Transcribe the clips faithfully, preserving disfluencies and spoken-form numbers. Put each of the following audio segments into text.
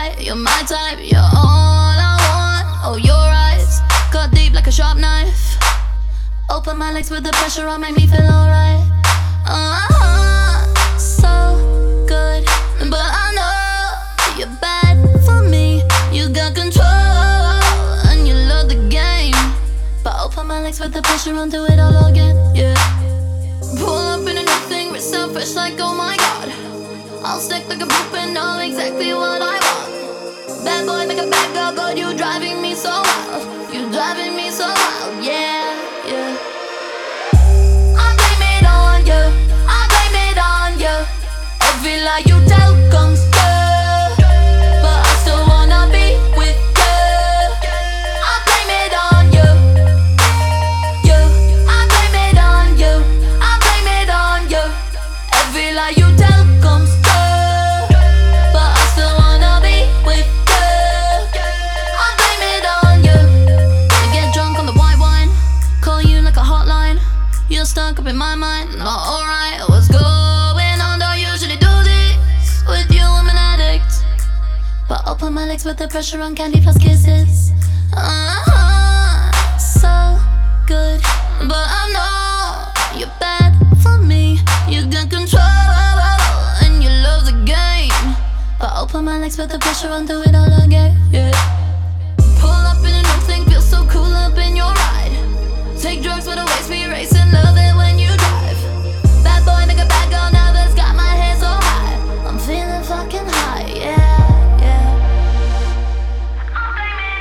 right, you're my type, you're all I want. Oh, your eyes cut deep like a sharp knife. Open my legs with the pressure on, make me feel alright. Uh-huh, so good, but I know you're bad for me. You got control and you love the game, but open my legs with the pressure on, do it all again, yeah. Pull up in a new thing, wrist so fresh like oh my god. I'll stick like a blueprint, know exactly what I want. Bad boy, make a bad girl good, you driving me so wild. You driving me so wild, yeah, yeah. I blame it on you, I blame it on you. Every lie you tell comes true, but I still wanna be with you. I blame it on you, you. I blame it on you, I blame it on you. Every lie you tell comes true, but I still wanna be with you. I blame it on you. I get drunk on the white wine, call you like a hotline. You're stuck up in my mind, not alright. What's going on? Don't usually do this with you, I'm an addict, but open my legs with the pressure on, candy plus kisses. Uh-huh, so good, but I know you're bad for me. You got control and you love the game, but open my legs with the pressure on, do it all again, yeah. Pull up in a new thing, feel so cool up in your ride. Take drugs with a waist, be racing, love it when you drive. Bad boy, make a bad girl nervous, got my head so high. I'm feeling fucking high, yeah, yeah. I blame it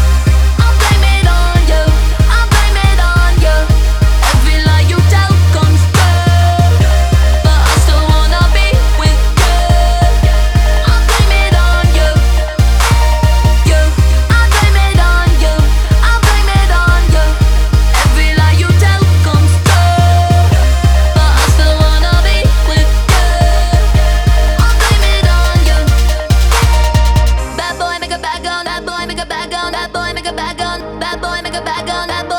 on you, I blame it on you. Every lie you tell comes true, but I still wanna be with you. I blame it on you, you. I blame it on you, I blame it on you. Every lie you tell comes true, but I still wanna be with you. I blame it on you. Bad boy, make a bad girl, bad boy, make a bad girl, bad boy, make a bad girl, bad boy, make a bad girl, bad boy.